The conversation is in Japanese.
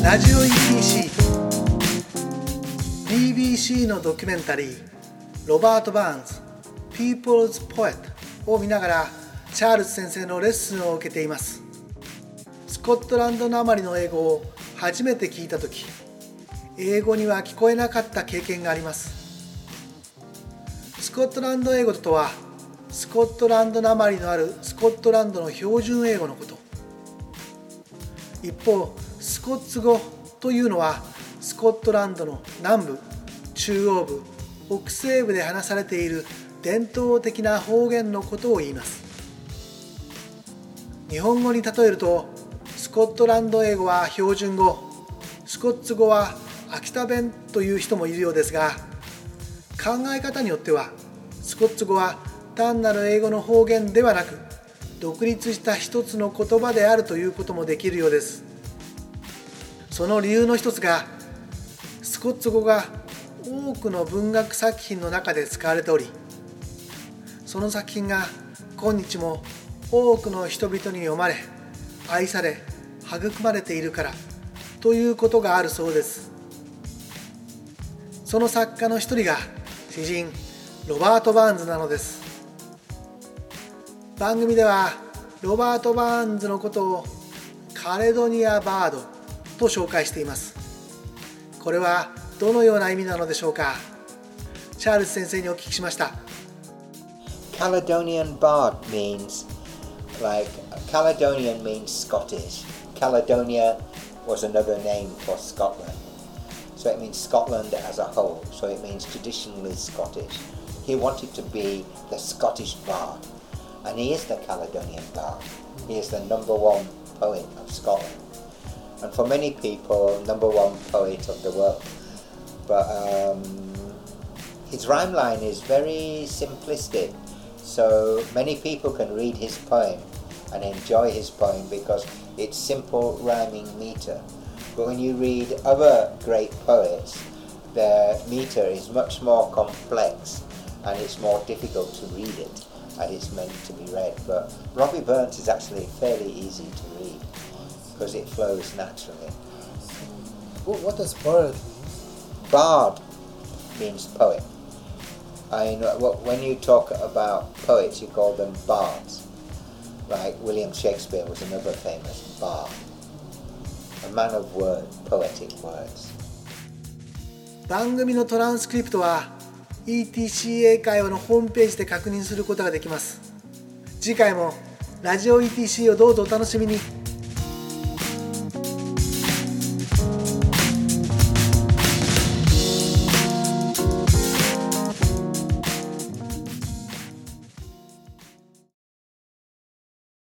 ラジオ ETC、BBC のドキュメンタリーロバート・バーンズ People's Poet を見ながらチャールズ先生のレッスンを受けています。スコットランドなまりの英語を初めて聞いたとき、英語には聞こえなかった経験があります。スコットランド英語とは、スコットランドなまりのあるスコットランドの標準英語のこと。一方、スコッツ語というのは、スコットランドの南部、中央部、北西部で話されている伝統的な方言のことを言います。日本語に例えると、スコットランド英語は標準語、スコッツ語は秋田弁という人もいるようですが、考え方によってはスコッツ語は単なる英語の方言ではなく、独立した一つの言葉であるということもできるようです。その理由の一つが、スコッツ語が多くの文学作品の中で使われており、その作品が今日も多くの人々に読まれ、愛され、育まれているからということがあるそうです。その作家の一人が詩人ロバート・バーンズなのです。番組ではロバート・バーンズのことをカレドニア・バードと紹介しています。これはどのような意味なのでしょうか。チャールズ先生にお聞きしました。 Caledonian Bard means Caledonian means Scottish. Caledonia was another name for Scotland. So it means Scotland as a whole. So it means traditionally Scottish. He wanted to be the Scottish bard. And he is the Caledonian Bard. He is the number one poet of Scotland. And for many people, number one poet of the world. But his rhyme line is very simplistic. So many people can read his poem and enjoy his poem because it's simple rhyming meter. But when you read other great poets, their meter is much more complex and it's more difficult to read it and it's meant to be read. But Robbie Burns is actually fairly easy to read because it flows naturally. What does bard mean? Bard means poet. When you talk about poets, you call them bards. Like William Shakespeare was another famous bard. A man of word, poetic words. 番組のトランスクリプトは ETC 英会話のホームページで確認することができます。次回もラジオ ETC をどうぞお楽しみに。